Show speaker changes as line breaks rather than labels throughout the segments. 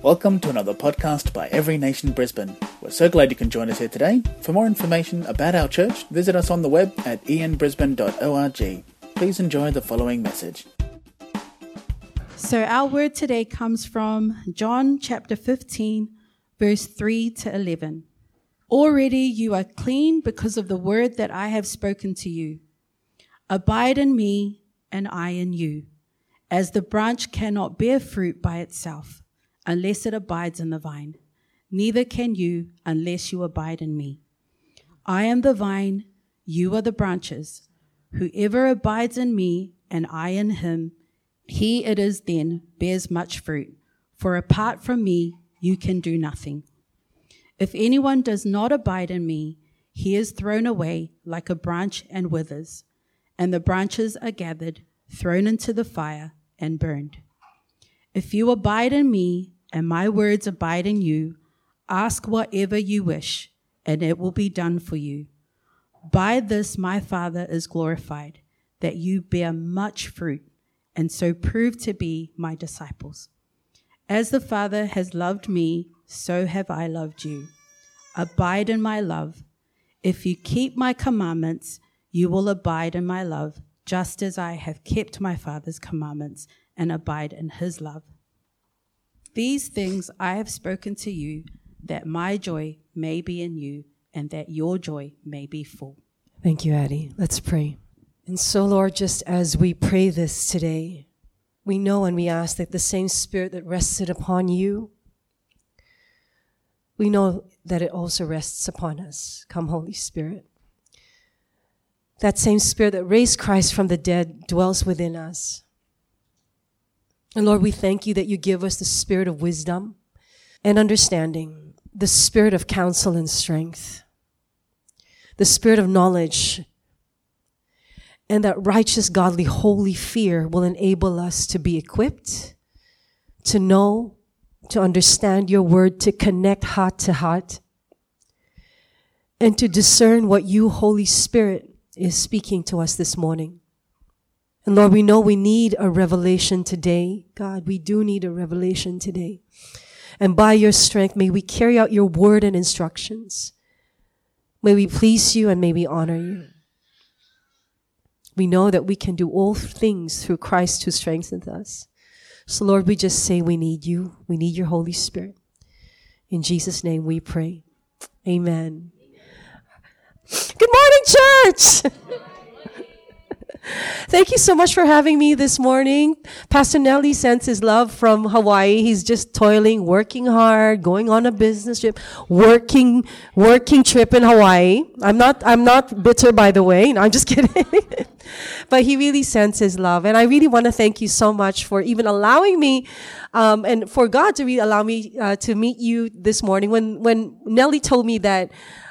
Welcome to another podcast by Every Nation Brisbane. We're so glad you can join us here today. For more information about our church, visit us on the web at enbrisbane.org. Please enjoy the following message.
So our word today comes from John chapter 15, verse 3 to 11. Already you are clean because of the word that I have spoken to you. Abide in me and I in you, as the branch cannot bear fruit by itself unless it abides in the vine. Neither can you unless you abide in me. I am the vine, you are the branches. Whoever abides in me and I in him, he it is then bears much fruit. For apart from me, you can do nothing. If anyone does not abide in me, he is thrown away like a branch and withers, and the branches are gathered, thrown into the fire, and burned. If you abide in me, and my words abide in you, ask whatever you wish, and it will be done for you. By this my Father is glorified, that you bear much fruit, and so prove to be my disciples. As the Father has loved me, so have I loved you. Abide in my love. If you keep my commandments, you will abide in my love, just as I have kept my Father's commandments and abide in his love. These things I have spoken to you, that my joy may be in you, and that your joy may be full.
Thank you, Addie. Let's pray. And so, Lord, just as we pray this today, we know and we ask that the same Spirit that rested upon you, we know that it also rests upon us. Come, Holy Spirit. That same Spirit that raised Christ from the dead dwells within us. And Lord, we thank you that you give us the spirit of wisdom and understanding, the spirit of counsel and strength, the spirit of knowledge, and that righteous, godly, holy fear will enable us to be equipped, to know, to understand your word, to connect heart to heart, and to discern what you, Holy Spirit, is speaking to us this morning. And Lord, we know we need a revelation today. God, we do need a revelation today. And by your strength, may we carry out your word and instructions. May we please you and may we honor you. We know that we can do all things through Christ who strengthens us. So Lord, we just say we need you. We need your Holy Spirit. In Jesus' name we pray. Amen. Good morning, church! Thank you so much for having me this morning. Pastor Nelly sends his love from Hawaii. He's just toiling, working hard, going on a business trip, working trip in Hawaii. I'm not bitter, by the way. No, I'm just kidding. But he really sends his love. And I really want to thank you so much for even allowing me, and for God to really allow me to meet you this morning. When Nelly told me that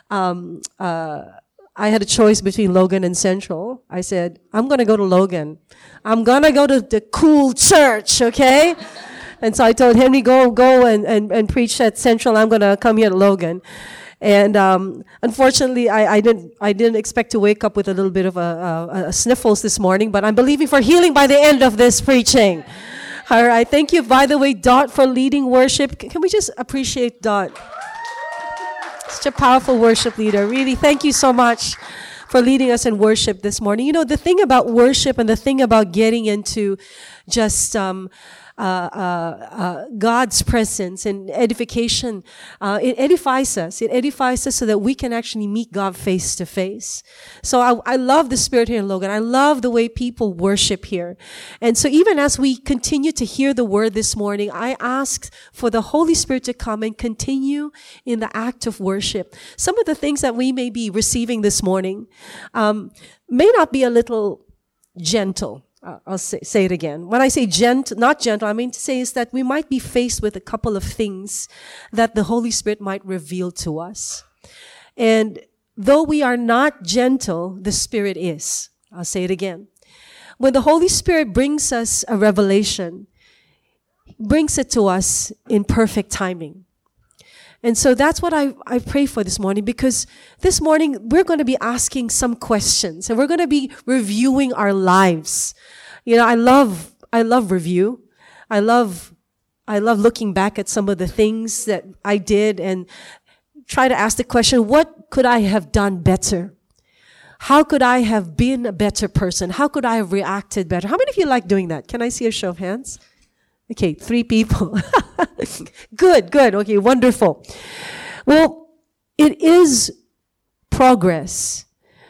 I had a choice between Logan and Central, I said, I'm going to go to Logan. I'm going to go to the cool church, okay? And so I told Henry, go and preach at Central. I'm going to come here to Logan. And unfortunately, I didn't expect to wake up with a little bit of a sniffles this morning, but I'm believing for healing by the end of this preaching. All right. Thank you, by the way, Dot, for leading worship. Can we just appreciate Dot? Such a powerful worship leader. Really, thank you so much for leading us in worship this morning. You know, the thing about worship and the thing about getting into just God's presence and edification, it edifies us. It edifies us so that we can actually meet God face to face. So I love the spirit here in Logan. I love the way people worship here. And so even as we continue to hear the word this morning, I ask for the Holy Spirit to come and continue in the act of worship. Some of the things that we may be receiving this morning may not be a little gentle. I'll say it again. When I say not gentle, I mean to say is that we might be faced with a couple of things that the Holy Spirit might reveal to us. And though we are not gentle, the Spirit is. I'll say it again. When the Holy Spirit brings us a revelation, brings it to us in perfect timing. And so that's what I pray for this morning, because this morning we're going to be asking some questions and we're going to be reviewing our lives. You know, I love review. I love I love looking back at some of the things that I did and try to ask the question, what could I have done better? How could I have been a better person? How could I have reacted better? How many of you like doing that? Can I see a show of hands? Okay, 3 people. Good. Okay, wonderful. Well, it is progress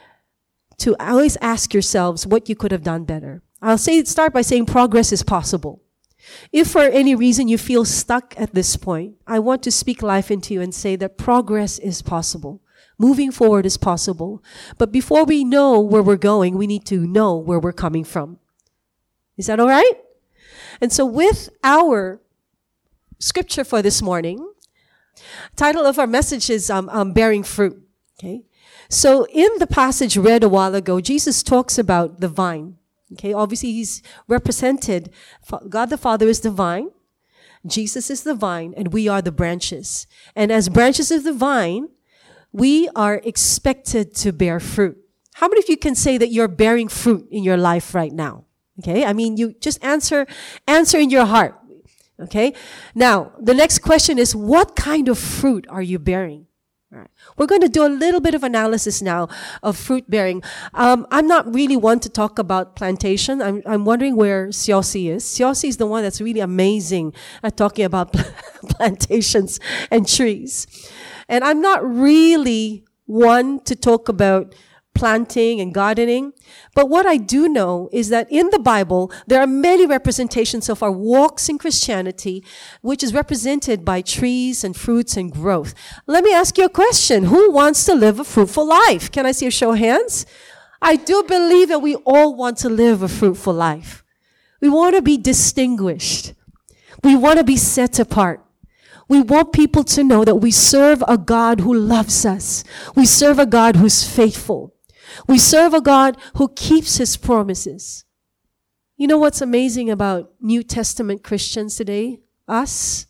to always ask yourselves what you could have done better. Start by saying progress is possible. If for any reason you feel stuck at this point, I want to speak life into you and say that progress is possible. Moving forward is possible. But before we know where we're going, we need to know where we're coming from. Is that all right? And so with our scripture for this morning, title of our message is Bearing Fruit. Okay. So in the passage read a while ago, Jesus talks about the vine. Okay. Obviously, he's represented. God the Father is the vine. Jesus is the vine, and we are the branches. And as branches of the vine, we are expected to bear fruit. How many of you can say that you're bearing fruit in your life right now? Okay. I mean, you just answer in your heart. Okay. Now, the next question is, what kind of fruit are you bearing? All right. We're going to do a little bit of analysis now of fruit bearing. I'm not really one to talk about plantation. I'm wondering where Siosi is. Siosi is the one that's really amazing at talking about plantations and trees. And I'm not really one to talk about planting and gardening. But what I do know is that in the Bible, there are many representations of our walks in Christianity, which is represented by trees and fruits and growth. Let me ask you a question. Who wants to live a fruitful life? Can I see a show of hands? I do believe that we all want to live a fruitful life. We want to be distinguished. We want to be set apart. We want people to know that we serve a God who loves us. We serve a God who's faithful. We serve a God who keeps his promises. You know what's amazing about New Testament Christians today, us,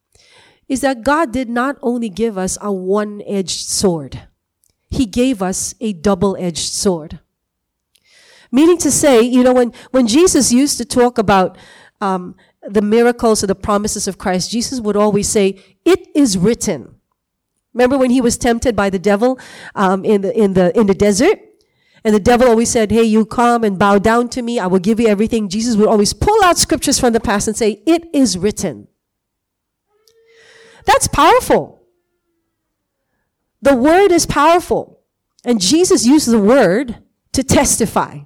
is that God did not only give us a one-edged sword. He gave us a double-edged sword. Meaning to say, you know, when Jesus used to talk about the miracles or the promises of Christ, Jesus would always say, "It is written." Remember when he was tempted by the devil in the desert? And the devil always said, "Hey, you come and bow down to me. I will give you everything." Jesus would always pull out scriptures from the past and say, "It is written." That's powerful. The word is powerful. And Jesus used the word to testify.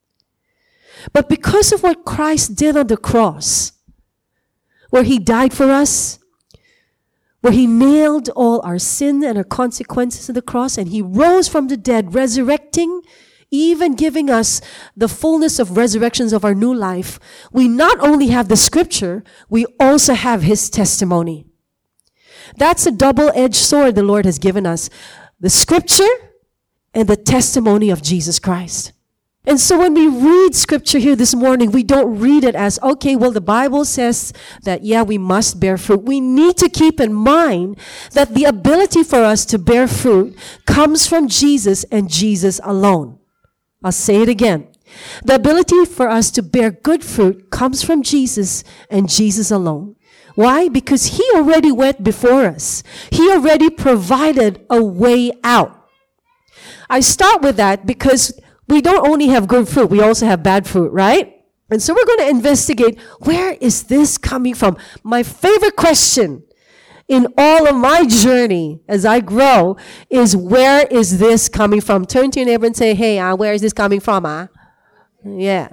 But because of what Christ did on the cross, where he died for us, where he nailed all our sin and our consequences to the cross, and he rose from the dead, resurrecting, even giving us the fullness of resurrections of our new life, we not only have the scripture, we also have his testimony. That's a double-edged sword the Lord has given us. The scripture and the testimony of Jesus Christ. And so when we read scripture here this morning, we don't read it as, okay, well, the Bible says that, yeah, we must bear fruit. We need to keep in mind that the ability for us to bear fruit comes from Jesus and Jesus alone. I'll say it again. The ability for us to bear good fruit comes from Jesus and Jesus alone. Why? Because he already went before us. He already provided a way out. I start with that because we don't only have good fruit, we also have bad fruit, right? And so we're going to investigate, where is this coming from? My favorite question in all of my journey as I grow is, where is this coming from? Turn to your neighbor and say, "Hey, where is this coming from? Yeah.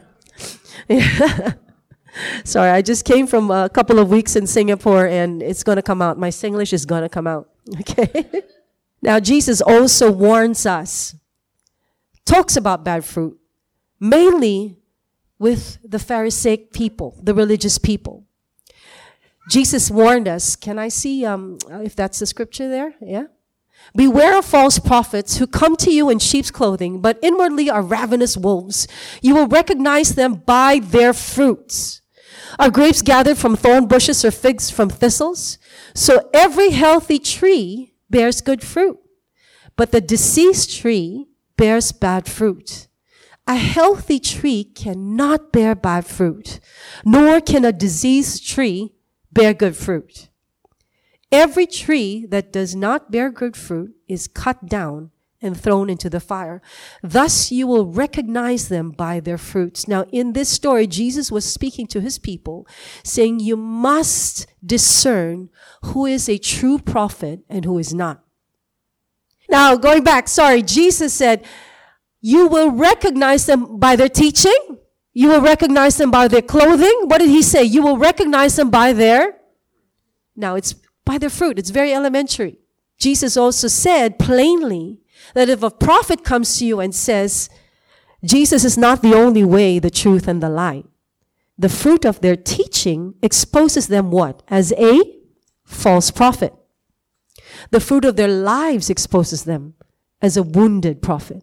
Sorry, I just came from a couple of weeks in Singapore, and it's going to come out. My Singlish is going to come out. Okay? Now, Jesus also warns us, talks about bad fruit, mainly with the Pharisaic people, the religious people. Jesus warned us. Can I see if that's the scripture there? Yeah. "Beware of false prophets who come to you in sheep's clothing, but inwardly are ravenous wolves. You will recognize them by their fruits. Are grapes gathered from thorn bushes or figs from thistles? So every healthy tree bears good fruit, but the diseased tree bears bad fruit. A healthy tree cannot bear bad fruit, nor can a diseased tree bear good fruit. Every tree that does not bear good fruit is cut down and thrown into the fire. Thus you will recognize them by their fruits. Now, in this story, Jesus was speaking to his people, saying you must discern who is a true prophet and who is not. Now, going back, Jesus said, you will recognize them by their teaching. You will recognize them by their clothing. What did he say? You will recognize them by their... Now, it's by their fruit. It's very elementary. Jesus also said plainly that if a prophet comes to you and says, Jesus is not the only way, the truth, and the light, the fruit of their teaching exposes them what? As a false prophet. The fruit of their lives exposes them as a wounded prophet.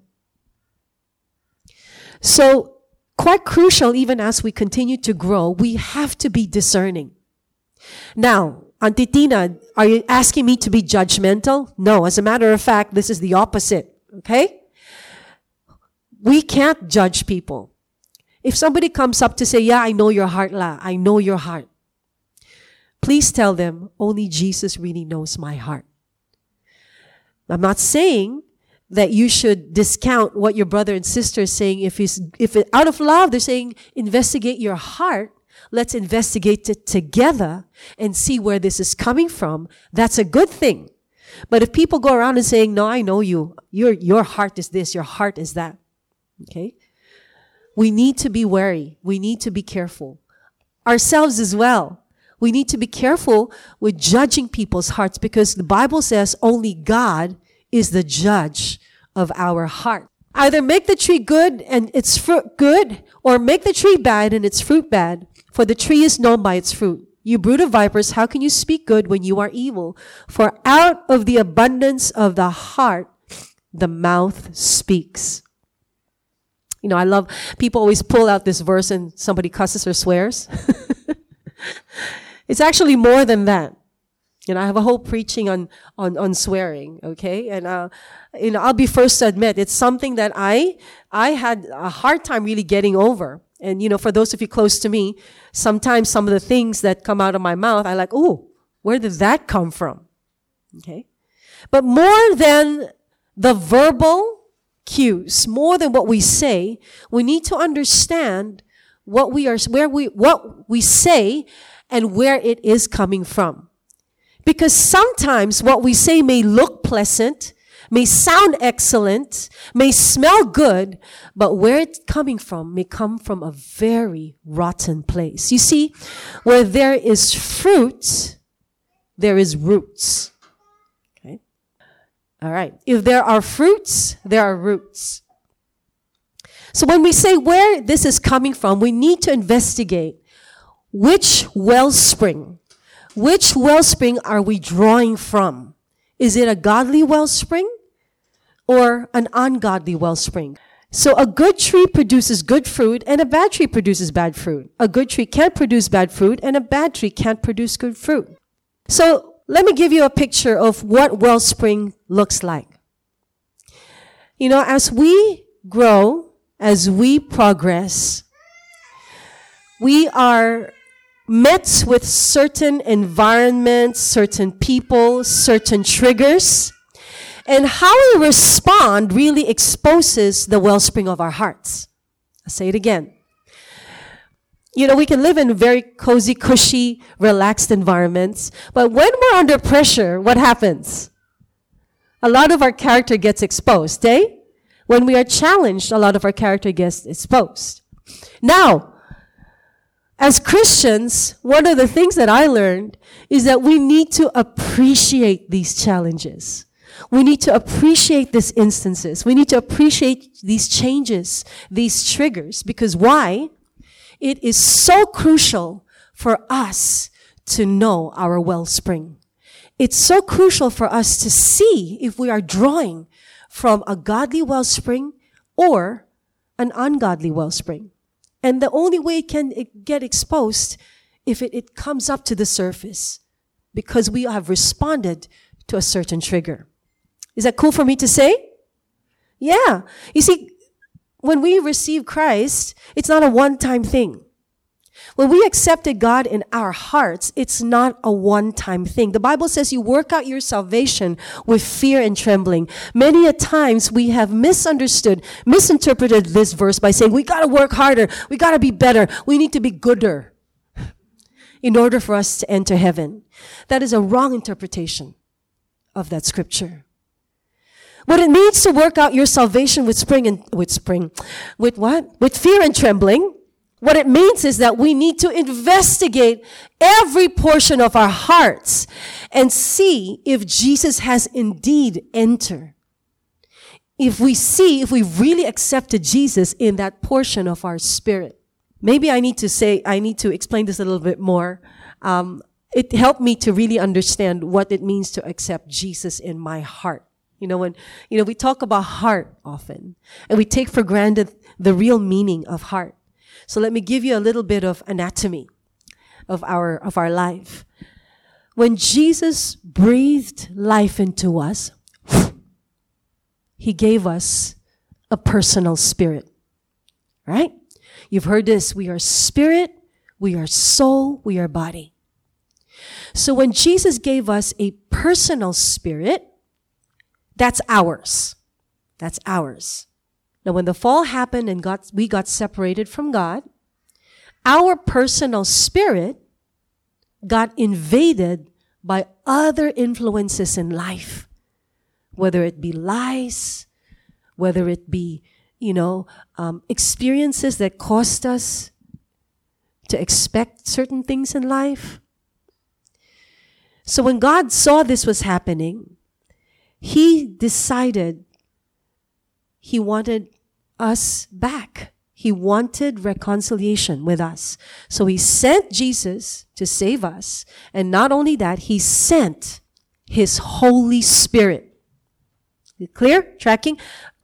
So, quite crucial, even as we continue to grow, we have to be discerning. Now, Auntie Tina, are you asking me to be judgmental? No, as a matter of fact, this is the opposite, okay? We can't judge people. If somebody comes up to say, yeah, I know your heart, I know your heart. Please tell them, only Jesus really knows my heart. I'm not saying that you should discount what your brother and sister is saying. If out of love, they're saying, investigate your heart. Let's investigate it together and see where this is coming from. That's a good thing. But if people go around and saying, no, I know you. Your heart is this. Your heart is that. Okay? We need to be wary. We need to be careful. Ourselves as well. We need to be careful with judging people's hearts because the Bible says only God is the judge of our heart. Either make the tree good and its fruit good, or make the tree bad and its fruit bad. For the tree is known by its fruit. You brood of vipers, how can you speak good when you are evil? For out of the abundance of the heart, the mouth speaks. You know, I love, people always pull out this verse and somebody cusses or swears. It's actually more than that. You know, I have a whole preaching on swearing, okay? And, I'll be first to admit, it's something that I had a hard time really getting over. And, for those of you close to me, sometimes some of the things that come out of my mouth, I like, ooh, where did that come from? Okay? But more than the verbal cues, more than what we say, we need to understand what we say and where it is coming from. Because sometimes what we say may look pleasant, may sound excellent, may smell good, but where it's coming from may come from a very rotten place. You see, where there is fruit, there is roots. Okay? All right. If there are fruits, there are roots. So when we say where this is coming from, we need to investigate which wellspring are we drawing from? Is it a godly wellspring or an ungodly wellspring? So a good tree produces good fruit and a bad tree produces bad fruit. A good tree can't produce bad fruit and a bad tree can't produce good fruit. So let me give you a picture of what wellspring looks like. As we grow, as we progress, we are met with certain environments, certain people, certain triggers. And how we respond really exposes the wellspring of our hearts. I'll say it again. We can live in very cozy, cushy, relaxed environments. But when we're under pressure, what happens? A lot of our character gets exposed, eh? When we are challenged, a lot of our character gets exposed. Now, as Christians, one of the things that I learned is that we need to appreciate these challenges. We need to appreciate these instances. We need to appreciate these changes, these triggers. Because why? It is so crucial for us to know our wellspring. It's so crucial for us to see if we are drawing from a godly wellspring or an ungodly wellspring. And the only way it can get exposed if it comes up to the surface because we have responded to a certain trigger. Is that cool for me to say? Yeah. You see, when we receive Christ, it's not a one-time thing. When we accepted God in our hearts, it's not a one-time thing. The Bible says you work out your salvation with fear and trembling. Many a times we have misinterpreted this verse by saying, we got to work harder. We got to be better. We need to be gooder in order for us to enter heaven. That is a wrong interpretation of that scripture. What it means to work out your salvation with fear and trembling. What it means is that we need to investigate every portion of our hearts and see if Jesus has indeed entered. If we really accepted Jesus in that portion of our spirit. Maybe I need to explain this a little bit more. It helped me to really understand what it means to accept Jesus in my heart. When we talk about heart often, and we take for granted the real meaning of heart. So let me give you a little bit of anatomy of our life. When Jesus breathed life into us, he gave us a personal spirit. Right? You've heard this. We are spirit, we are soul, we are body. So when Jesus gave us a personal spirit, that's ours. That's ours. Now, when the fall happened and we got separated from God, our personal spirit got invaded by other influences in life, whether it be lies, whether it be, experiences that caused us to expect certain things in life. So when God saw this was happening, he decided he wanted us back. He wanted reconciliation with us. So he sent Jesus to save us. And not only that, he sent his Holy Spirit. Clear? Tracking?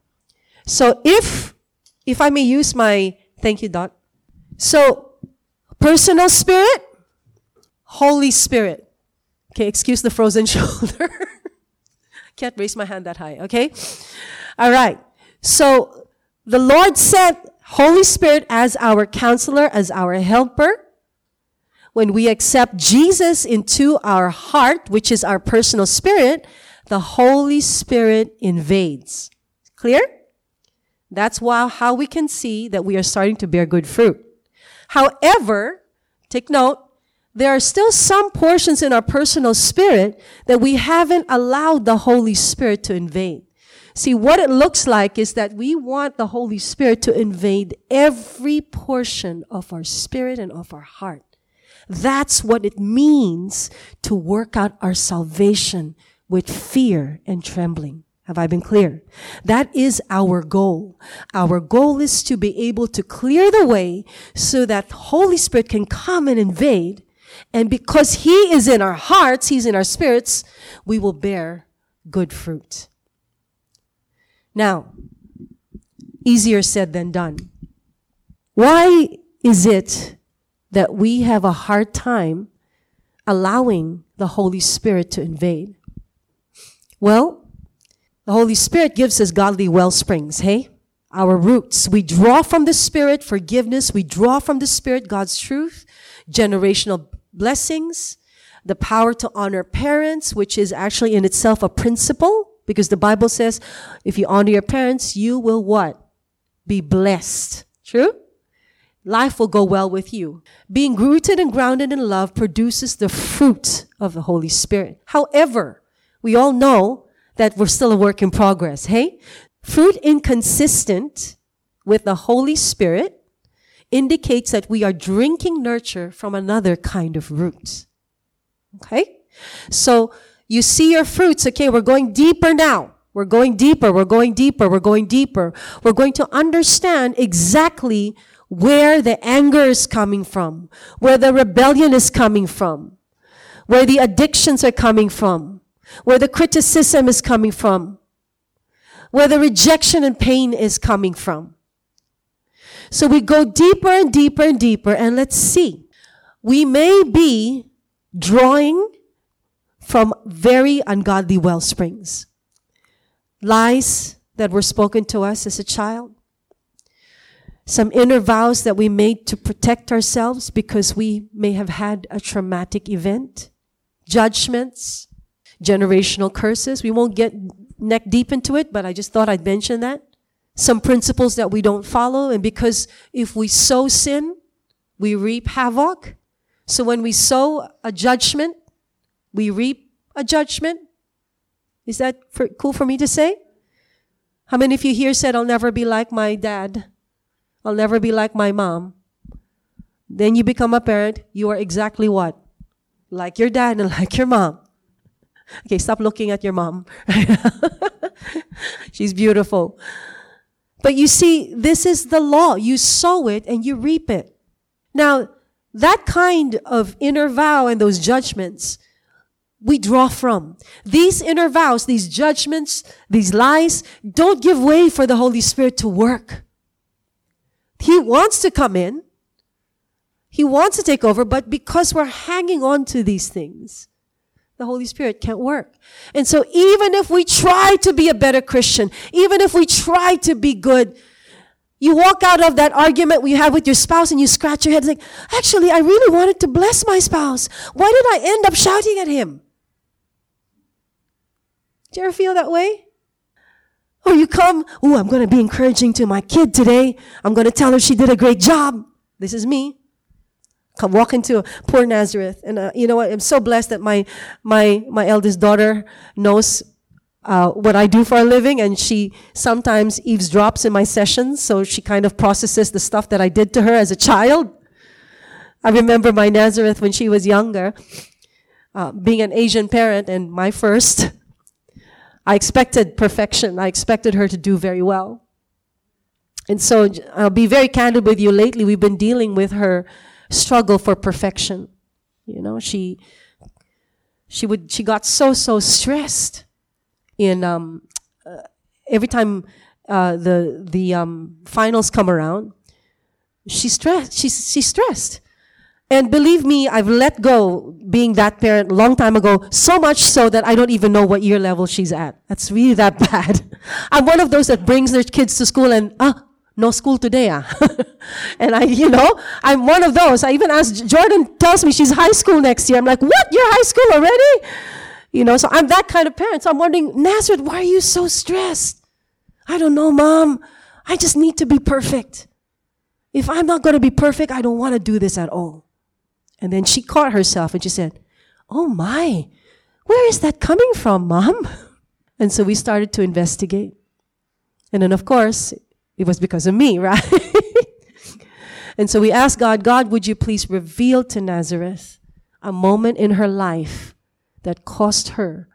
So if I may use thank you, Dot. So, personal spirit, Holy Spirit. Okay, excuse the frozen shoulder. Can't raise my hand that high, okay? All right. So the Lord sent Holy Spirit as our counselor, as our helper. When we accept Jesus into our heart, which is our personal spirit, the Holy Spirit invades. Clear? That's how we can see that we are starting to bear good fruit. However, take note, there are still some portions in our personal spirit that we haven't allowed the Holy Spirit to invade. See, what it looks like is that we want the Holy Spirit to invade every portion of our spirit and of our heart. That's what it means to work out our salvation with fear and trembling. Have I been clear? That is our goal. Our goal is to be able to clear the way so that Holy Spirit can come and invade. And because he is in our hearts, he's in our spirits, we will bear good fruit. Now, easier said than done. Why is it that we have a hard time allowing the Holy Spirit to invade? Well, the Holy Spirit gives us godly well springs, hey? Our roots. We draw from the Spirit forgiveness. We draw from the Spirit God's truth, generational blessings, the power to honor parents, which is actually in itself a principle, because the Bible says, if you honor your parents, you will what? Be blessed. True? Life will go well with you. Being rooted and grounded in love produces the fruit of the Holy Spirit. However, we all know that we're still a work in progress, hey? Fruit inconsistent with the Holy Spirit indicates that we are drinking nurture from another kind of root. Okay? So you see your fruits. Okay, we're going deeper now. We're going deeper. We're going deeper. We're going deeper. We're going to understand exactly where the anger is coming from, where the rebellion is coming from, where the addictions are coming from, where the criticism is coming from, where the rejection and pain is coming from. So we go deeper and deeper and deeper, and let's see. We may be drawing from very ungodly well springs. Lies that were spoken to us as a child. some inner vows that we made to protect ourselves because we may have had a traumatic event, judgments, generational curses. We won't get neck deep into it, but I just thought I'd mention that. Some principles that we don't follow, and because if we sow sin, we reap havoc. So when we sow a judgment, we reap a judgment. Is that cool for me to say? How many of you here said, I'll never be like my dad? I'll never be like my mom. Then you become a parent, you are exactly what? Like your dad and like your mom. Okay, stop looking at your mom. She's beautiful. But you see, this is the law. You sow it and you reap it. Now, that kind of inner vow and those judgments, we draw from. These inner vows, these judgments, these lies, don't give way for the Holy Spirit to work. He wants to come in. He wants to take over, but because we're hanging on to these things, the Holy Spirit can't work. And so even if we try to be a better Christian, even if we try to be good, you walk out of that argument we have with your spouse and you scratch your head like, actually, I really wanted to bless my spouse. Why did I end up shouting at him? Do you ever feel that way? Or you come, I'm going to be encouraging to my kid today. I'm going to tell her she did a great job. This is me. Come walk into poor Nazareth. And you know what? I'm so blessed that my eldest daughter knows what I do for a living, and she sometimes eavesdrops in my sessions, so she kind of processes the stuff that I did to her as a child. I remember my Nazareth when she was younger, being an Asian parent and my first. I expected perfection. I expected her to do very well. And so I'll be very candid with you. Lately, we've been dealing with her struggle for perfection. You know, she got so stressed in every time the finals come around. She's stressed. And believe me, I've let go being that parent a long time ago, so much so that I don't even know what year level she's at. That's really that bad. I'm one of those that brings their kids to school and, no school today, And I'm one of those. I even asked, Jordan tells me she's high school next year. I'm like, what? You're high school already? So I'm that kind of parent. So I'm wondering, Nazareth, why are you so stressed? I don't know, Mom. I just need to be perfect. If I'm not going to be perfect, I don't want to do this at all. And then she caught herself and she said, oh my, where is that coming from, Mom? And so we started to investigate. And then, of course, it was because of me, right? And so we asked God, would you please reveal to Nazareth a moment in her life that caused her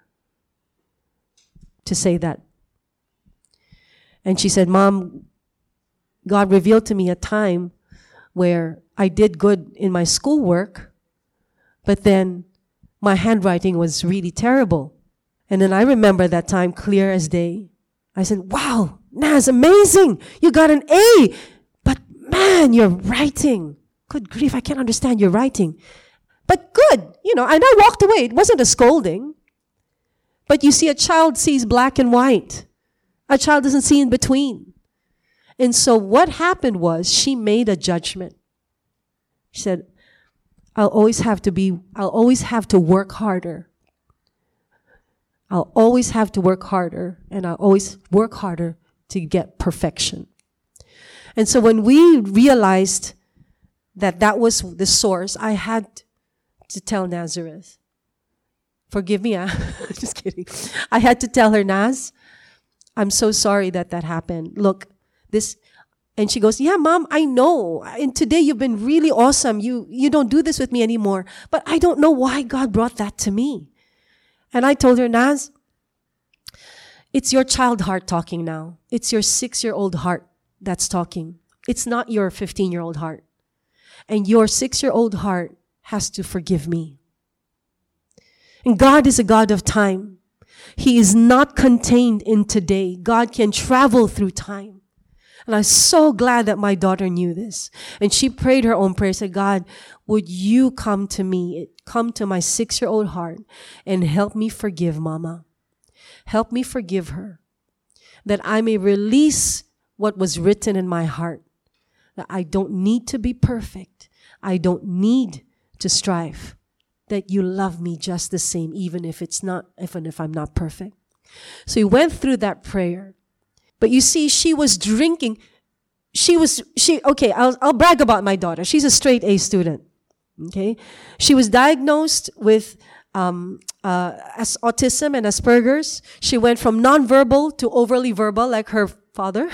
to say that? And she said, Mom, God revealed to me a time where I did good in my schoolwork, but then my handwriting was really terrible. And then I remember that time clear as day. I said, wow, Naz, amazing. You got an A. But man, your writing. Good grief, I can't understand your writing. But good, and I walked away. It wasn't a scolding. But you see, a child sees black and white. A child doesn't see in between. And so what happened was she made a judgment. She said, I'll always have to work harder. I'll always have to work harder, and I'll always work harder to get perfection. And so when we realized that was the source, I had to tell Nazareth, forgive me, just kidding. I had to tell her, Naz, I'm so sorry that happened. Look, this. And she goes, yeah, Mom, I know. And today you've been really awesome. You don't do this with me anymore. But I don't know why God brought that to me. And I told her, Naz, it's your child heart talking now. It's your 6-year-old heart that's talking. It's not your 15-year-old heart. And your 6-year-old heart has to forgive me. And God is a God of time. He is not contained in today. God can travel through time. And I'm so glad that my daughter knew this. And she prayed her own prayer, said, God, would you come to me, come to my 6-year-old heart and help me forgive Mama. Help me forgive her, that I may release what was written in my heart, that I don't need to be perfect. I don't need to strive. That you love me just the same, even if I'm not perfect. So he went through that prayer. But you see, she was drinking. I'll brag about my daughter. She's a straight A student. Okay. She was diagnosed with as autism and Asperger's. She went from nonverbal to overly verbal like her father.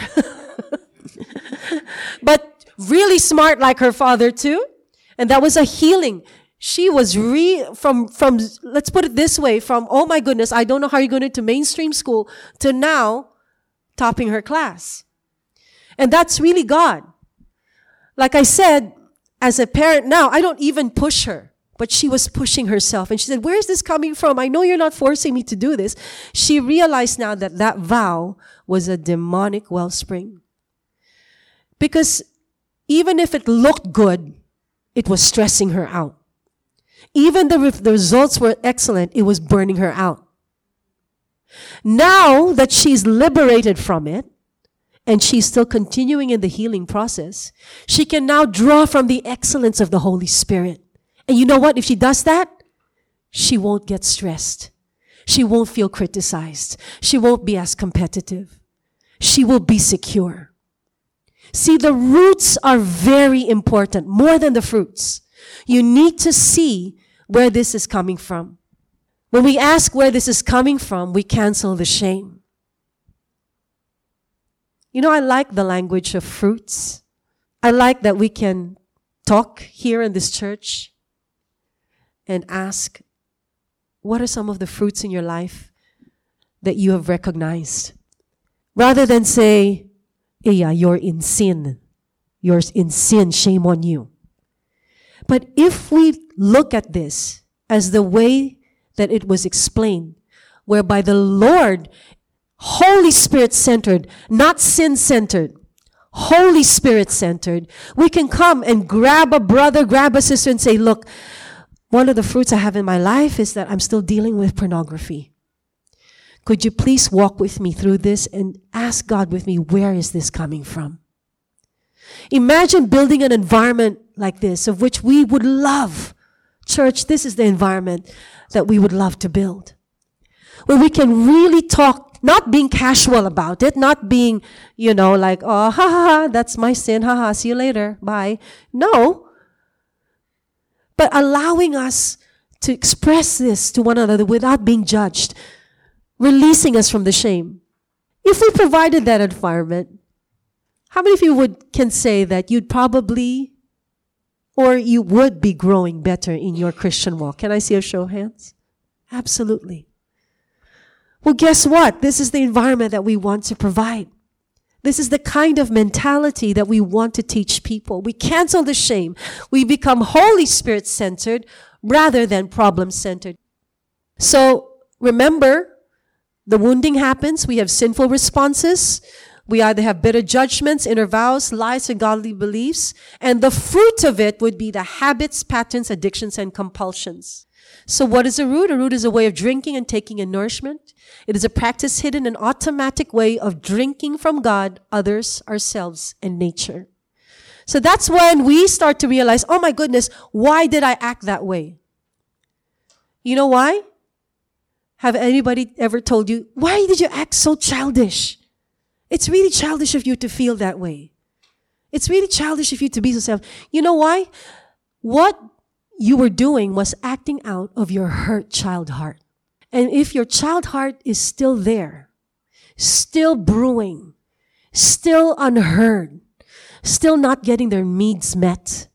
But really smart like her father too. And that was a healing. She was from let's put it this way, from, oh my goodness, I don't know how you're going into mainstream school, to now topping her class. And that's really God. Like I said, as a parent now, I don't even push her, but she was pushing herself. And she said, where is this coming from? I know you're not forcing me to do this. She realized now that that vow was a demonic wellspring. Because even if it looked good, it was stressing her out. Even if the results were excellent, it was burning her out. Now that she's liberated from it, and she's still continuing in the healing process, she can now draw from the excellence of the Holy Spirit. And you know what? If she does that, she won't get stressed. She won't feel criticized. She won't be as competitive. She will be secure. See, the roots are very important, more than the fruits. You need to see where this is coming from. When we ask where this is coming from, we cancel the shame. You know, I like the language of fruits. I like that we can talk here in this church and ask, what are some of the fruits in your life that you have recognized? Rather than say, yeah, you're in sin. You're in sin, shame on you. But if we look at this as the way that it was explained, whereby the Lord, Holy Spirit centered, not sin centered, Holy Spirit centered, we can come and grab a brother, grab a sister and say, look, one of the fruits I have in my life is that I'm still dealing with pornography. Could you please walk with me through this and ask God with me, where is this coming from? Imagine building an environment like this, of which we would love. Church, this is the environment that we would love to build. Where we can really talk, not being casual about it, not being, like, oh, ha, ha, ha, that's my sin, ha, ha, see you later, bye. No. But allowing us to express this to one another without being judged, releasing us from the shame. If we provided that environment, how many of you can say that you'd probably, or you would be growing better in your Christian walk? Can I see a show of hands? Absolutely. Well, guess what? This is the environment that we want to provide. This is the kind of mentality that we want to teach people. We cancel the shame. We become Holy Spirit centered rather than problem centered. So remember, the wounding happens. We have sinful responses. We either have bitter judgments, inner vows, lies, and godly beliefs. And the fruit of it would be the habits, patterns, addictions, and compulsions. So what is a root? A root is a way of drinking and taking in nourishment. It is a practice hidden, an automatic way of drinking from God, others, ourselves, and nature. So that's when we start to realize, oh my goodness, why did I act that way? You know why? Have anybody ever told you, why did you act so childish? It's really childish of you to feel that way. It's really childish of you to be so self. You know why? What you were doing was acting out of your hurt child heart. And if your child heart is still there, still brewing, still unheard, still not getting their needs met,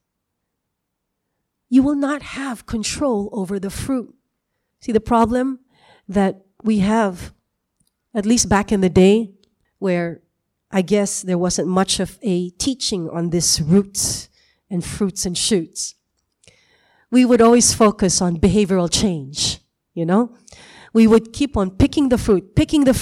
you will not have control over the fruit. See, the problem that we have, at least back in the day, where I guess there wasn't much of a teaching on this roots and fruits and shoots. We would always focus on behavioral change, We would keep on picking the fruit,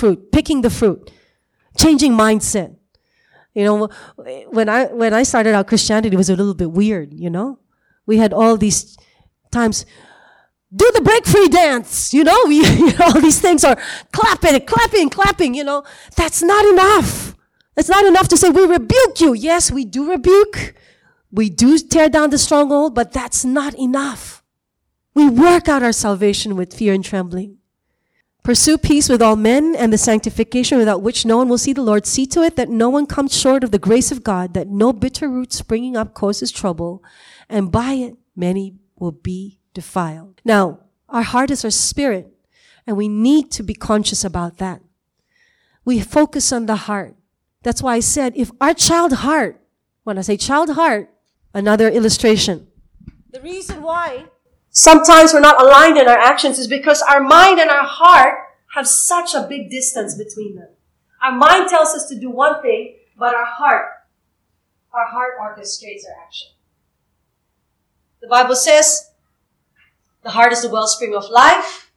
changing mindset. When I started out Christianity, it was a little bit weird, We had all these times, do the break free dance, all these things are clapping. That's not enough. It's not enough to say, we rebuke you. Yes, we do rebuke. We do tear down the stronghold, but that's not enough. We work out our salvation with fear and trembling. Pursue peace with all men and the sanctification without which no one will see the Lord. See to it that no one comes short of the grace of God, that no bitter root springing up causes trouble, and by it many will be defiled. Now, our heart is our spirit, and we need to be conscious about that. We focus on the heart. That's why I said, if our child heart, when I say child heart, another illustration. The reason why sometimes we're not aligned in our actions is because our mind and our heart have such a big distance between them. Our mind tells us to do one thing, but our heart orchestrates our action. The Bible says the heart is the wellspring of life.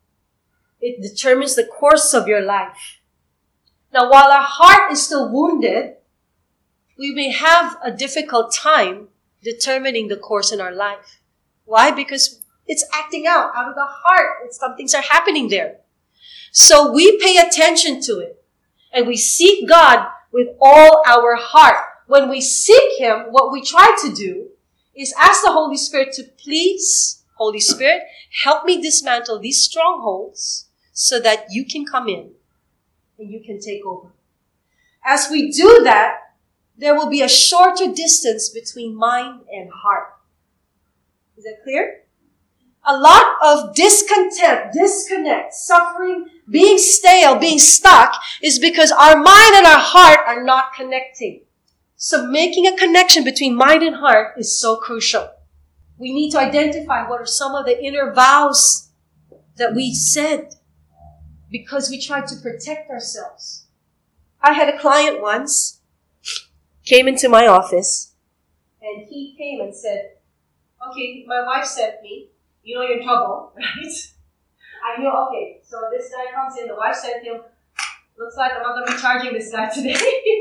It determines the course of your life. Now, while our heart is still wounded, we may have a difficult time determining the course in our life. Why? Because it's acting out of the heart. Some things are happening there. So we pay attention to it. And we seek God with all our heart. When we seek Him, what we try to do is ask the Holy Spirit to please, Holy Spirit, help me dismantle these strongholds so that you can come in and you can take over. As we do that, there will be a shorter distance between mind and heart. Is that clear? A lot of discontent, disconnect, suffering, being stale, being stuck is because our mind and our heart are not connecting. So making a connection between mind and heart is so crucial. We need to identify what are some of the inner vows that we said because we tried to protect ourselves. I had a client once, came into my office, and he came and said, okay, my wife sent me, you know you're in trouble, right? I knew, okay, so this guy comes in, the wife sent him, looks like I'm not going to be charging this guy today.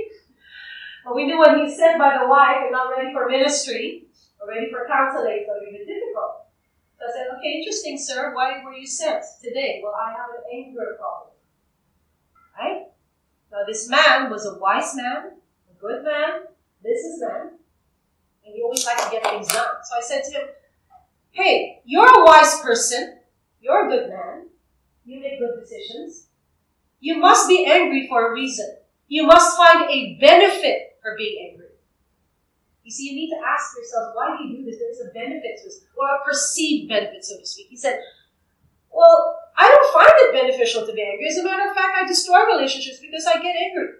But we knew when he's sent by the wife, you're not ready for ministry, or ready for counseling, so it'll be difficult. So I said, okay, interesting, sir, why were you sent today? Well, I have an anger problem. Right? Now, this man was a wise man, a good man, businessman, and he always liked to get things done. So I said to him, hey, you're a wise person, you're a good man, you make good decisions. You must be angry for a reason. You must find a benefit for being angry. You see, you need to ask yourself, why do you do this? There's a benefit to this, or a perceived benefit, so to speak. He said, well, I don't find it beneficial to be angry. As a matter of fact, I destroy relationships because I get angry.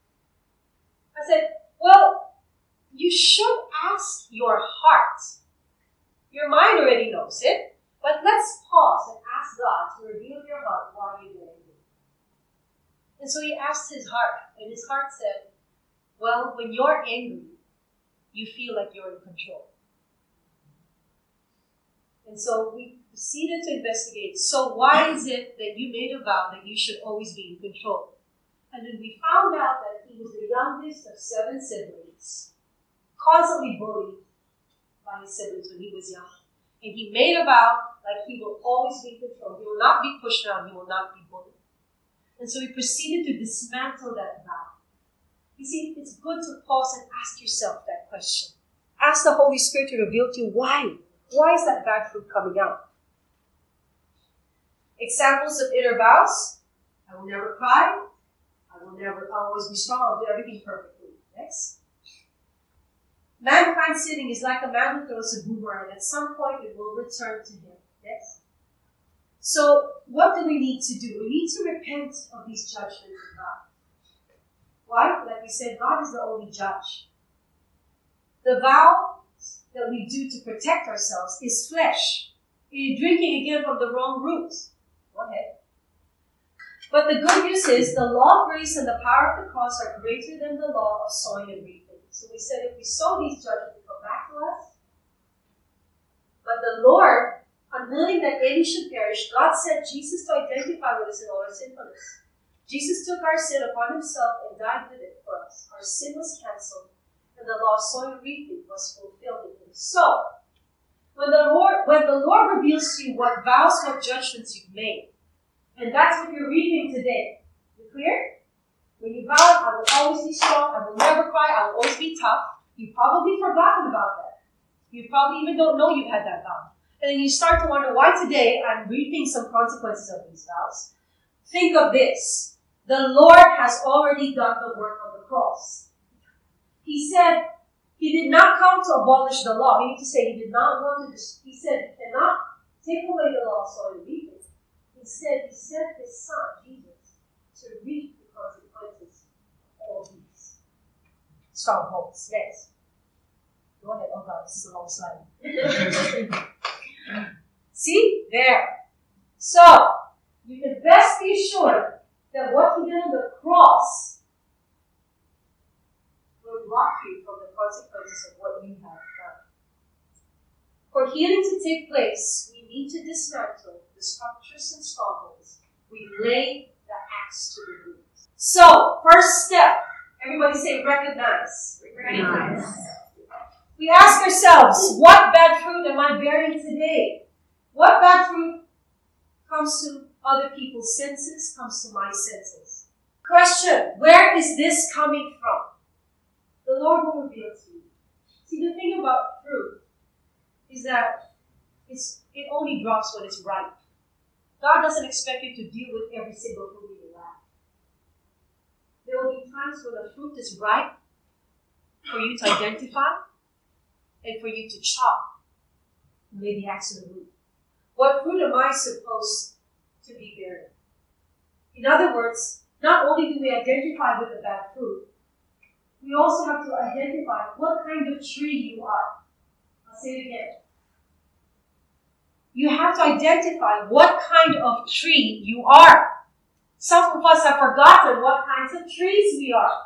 I said, well, you should ask your heart. Your mind already knows it, but let's pause and ask God to reveal your heart why you get angry. And so he asked his heart, and his heart said, well, when you're angry, you feel like you're in control. And so we proceeded to investigate, so why is it that you made a vow that you should always be in control? And then we found out that he was the youngest of 7 siblings, constantly bullied by his siblings when he was young. And he made a vow like he will always be in control. He will not be pushed around. He will not be bullied. And so he proceeded to dismantle that vow. You see, it's good to pause and ask yourself that question. Ask the Holy Spirit to reveal to you why. Why is that bad fruit coming out? Examples of inner vows. I will never cry. I'll always be strong. I'll do everything perfectly. Next. Mankind sinning is like a man who throws a boomerang. At some point, it will return to him. Yes? So, what do we need to do? We need to repent of these judgments of God. Why? Like we said, God is the only judge. The vow that we do to protect ourselves is flesh. You're drinking again from the wrong root. Go ahead. But the good news is the law of grace and the power of the cross are greater than the law of sowing and reaping. So we said if we sow these judgments, they come back to us. But the Lord, unwilling that any should perish, God sent Jesus to identify with us in all our sinfulness. Jesus took our sin upon himself and died with it for us. Our sin was cancelled, and the law of sowing and reaping was fulfilled in him. So, when the Lord reveals to you what vows, what judgments you've made, and that's what you're reaping today. You clear? When you vowed, I will always be strong, I will never cry, I will always be tough, you've probably forgotten about that. You probably even don't know you've had that vow. And then you start to wonder why today I'm reaping some consequences of these vows. Think of this. The Lord has already done the work on the cross. He said he did not come to abolish the law. Meaning to say he did not want to, he said he cannot take away the law so it reap it. Instead, he sent his son, Jesus, to reap the consequences of all these strongholds. Next. Go ahead. Oh God, this is a long slide. See? There. So, you can best be assured that what he did on the cross will block you from the consequences of what you have done. For healing to take place, we need to dismantle the structures and strongholds. We lay the axe to the root. So, first step, everybody say recognize. Recognize. We ask ourselves, what bad fruit am I bearing today? What bad fruit comes to other people's senses, comes to my senses? Question, where is this coming from? The Lord will reveal to you. See, the thing about fruit is that it only drops when it's ripe. God doesn't expect you to deal with every single fruit in your life. There will be times when a fruit is ripe for you to identify and for you to chop and lay the axe to the root. What fruit am I supposed to be bearing? In other words, not only do we identify with the bad fruit, we also have to identify what kind of tree you are. I'll say it again. You have to identify what kind of tree you are. Some of us have forgotten what kinds of trees we are.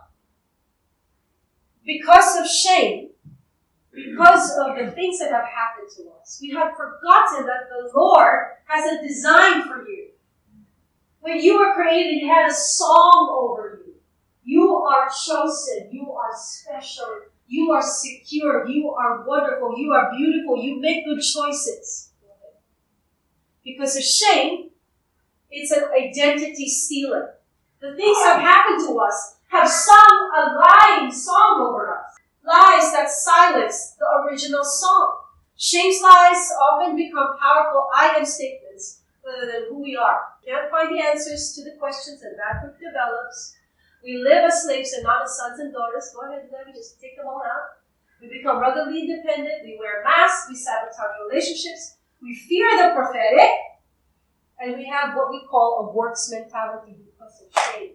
Because of shame, because of the things that have happened to us, we have forgotten that the Lord has a design for you. When you were created, He had a song over you. You are chosen. You are special. You are secure. You are wonderful. You are beautiful. You make good choices. Because of shame, it's an identity stealer. The things that have happened to us have sung a lying song over us. Lies that silence the original song. Shame's lies often become powerful I am statements rather than who we are. We can't find the answers to the questions and that fruit develops. We live as slaves and not as sons and daughters. Go ahead and let me just take them all out. We become ruggedly independent. We wear masks. We sabotage relationships. We fear the prophetic. And we have what we call a works mentality because of shame.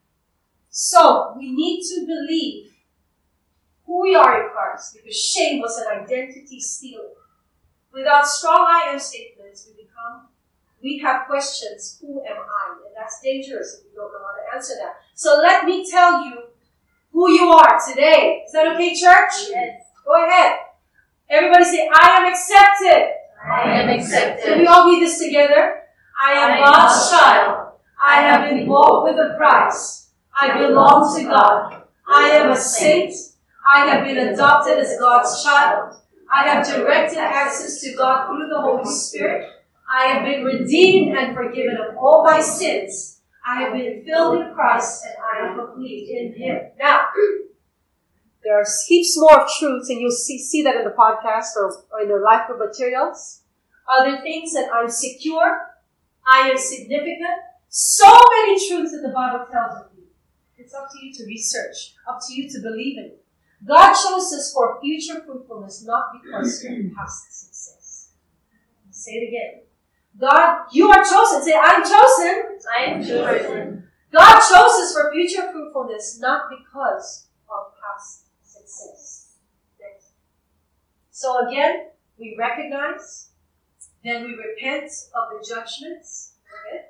So, we need to believe who we are in Christ, because shame was an identity stealer. Without strong I am statements, we have questions, who am I? And that's dangerous if you don't know how to answer that. So let me tell you who you are today. Is that okay, church?
Yes.
Go ahead. Everybody say, I am accepted.
I am accepted.
Can we all read this together? I am God's child. I have been bought with a price. I belong to God. I am a saint. I have been adopted as God's child. I have directed access to God through the Holy Spirit. I have been redeemed and forgiven of all my sins. I have been filled in Christ and I am complete in Him. Now, there are heaps more of truths, and you'll see that in the podcast or in the life group materials. Other things that I'm secure, I am significant. So many truths that the Bible tells of you. It's up to you to research, up to you to believe in it. God chose us for future fruitfulness, not because of past success. I'll say it again. God, you are chosen. Say, I'm chosen.
I am chosen.
God chose us for future fruitfulness, not because of past success. Next. So again, we recognize, then we repent of the judgments. Okay.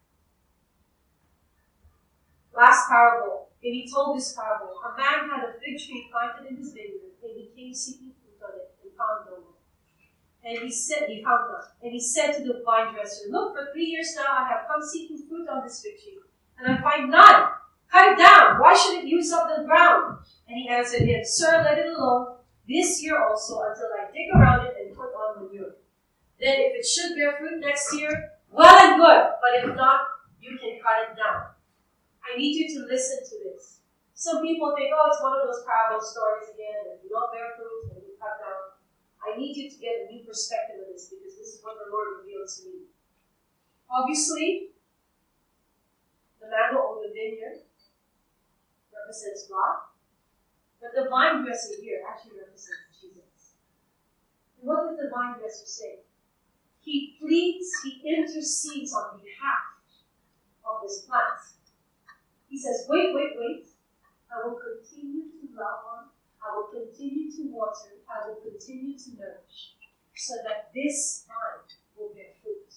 Last parable. And he told this parable. A man had a fig tree planted in his vineyard, and he came seeking fruit on it, and found no one. And he found none. And he said to the vine dresser, look, for 3 years now I have come seeking fruit on this fig tree, and I find none. Cut it down. Why should it use up the ground? And he answered him, Sir, let it alone this year also, until I dig around it and put on manure. Then if it should bear fruit next year, well and good. But if not, you can cut it down.
I need you to listen to this. Some people think, oh, it's one of those parable stories again, and you don't bear fruit, and you cut down. I need you to get a new perspective of this, because this is what the Lord revealed to me. Obviously, the man who owned the vineyard represents God, but the vine dresser here actually represents Jesus. And what does the vine dresser say? He pleads, he intercedes on behalf of this plant. He says, wait. I will continue to love on. I will continue to water. I will continue to nourish, so that this vine will bear fruit.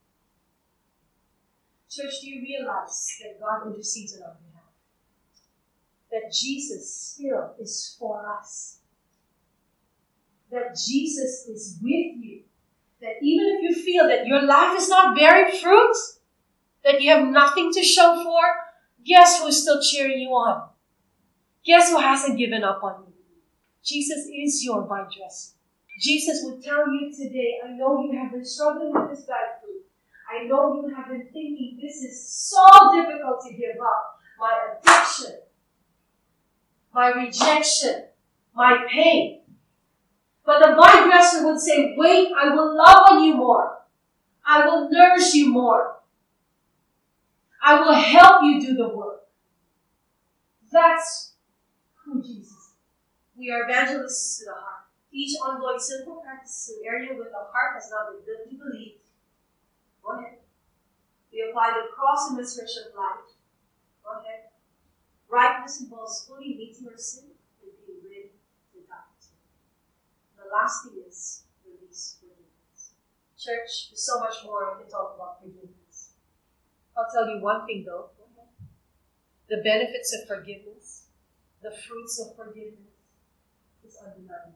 Church, do you realize that God intercedes on our behalf? That Jesus still is for us. That Jesus is with you. That even if you feel that your life is not bearing fruit, that you have nothing to show for, guess who's still cheering you on? Guess who hasn't given up on you? Jesus is your vine dresser. Jesus would tell you today, I know you have been struggling with this bad fruit. I know you have been thinking this is so difficult to give up. My addiction, my rejection, my pain. But the vine dresser would say, wait, I will love on you more. I will nourish you more. I will help you do the work. That's who Jesus is. We are evangelists to the heart. Each ongoing simple practice is an area where the heart has not been built to believe. Go ahead. We apply the cross and resurrection of life. Go ahead. Rightness involves fully meeting our sin and being rid of God. The last thing is release forgiveness. Church, there's so much more I can talk about forgiveness. I'll tell you one thing though. The benefits of forgiveness, the fruits of forgiveness, is undeniable.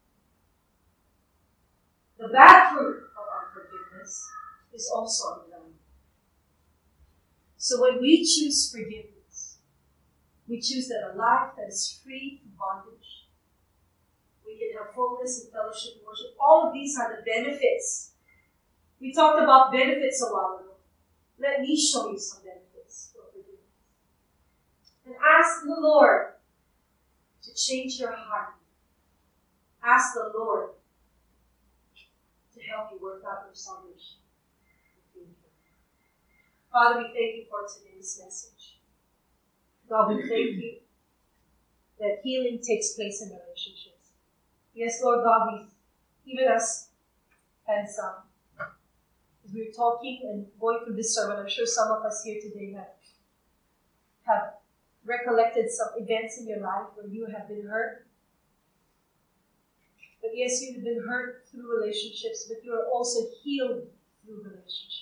The bad fruit of unforgiveness is also undeniable. So when we choose forgiveness, we choose that a life that is free from bondage. We can have fullness and fellowship and worship. All of these are the benefits. We talked about benefits a while ago. Let me show you some benefits of forgiveness. And ask the Lord to change your heart. Ask the Lord to help you work out your salvation. Father, we thank you for today's message. God, we thank you that healing takes place in relationships. Yes, Lord God, even as we're talking and going through this sermon, I'm sure some of us here today have recollected some events in your life where you have been hurt. But yes, you have been hurt through relationships, but you are also healed through relationships.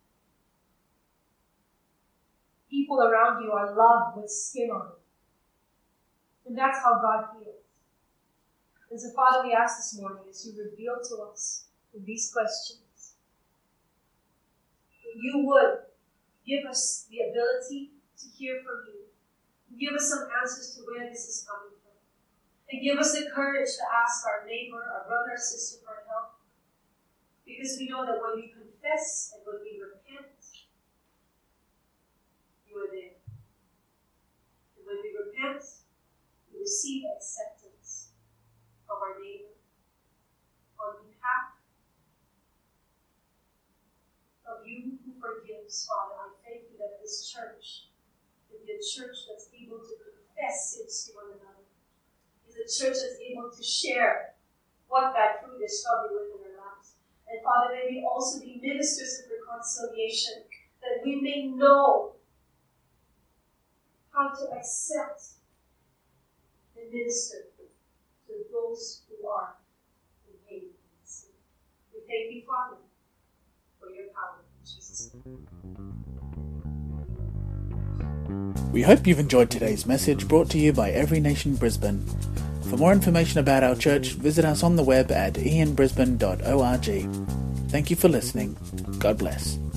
People around you are loved with skin on it. And that's how God heals. And so, Father, we ask this morning as you reveal to us in these questions, that you would give us the ability to hear from you. Give us some answers to where this is coming from. And give us the courage to ask our neighbor, our brother, or sister for help. Because we know that when we confess and when we repent, you are there. And when we repent, we receive acceptance of our neighbor on behalf of you who forgives, Father. I thank you that this church is a church that's able to confess sins to one another. Is a church that's able to share what that fruit is struggling with in their lives. And Father, may we also be ministers of reconciliation, that we may know how to accept and minister to those who are in pain and sin. We thank you, Father, for your power in Jesus' name.
We hope you've enjoyed today's message brought to you by Every Nation Brisbane. For more information about our church, visit us on the web at ianbrisbane.org. Thank you for listening. God bless.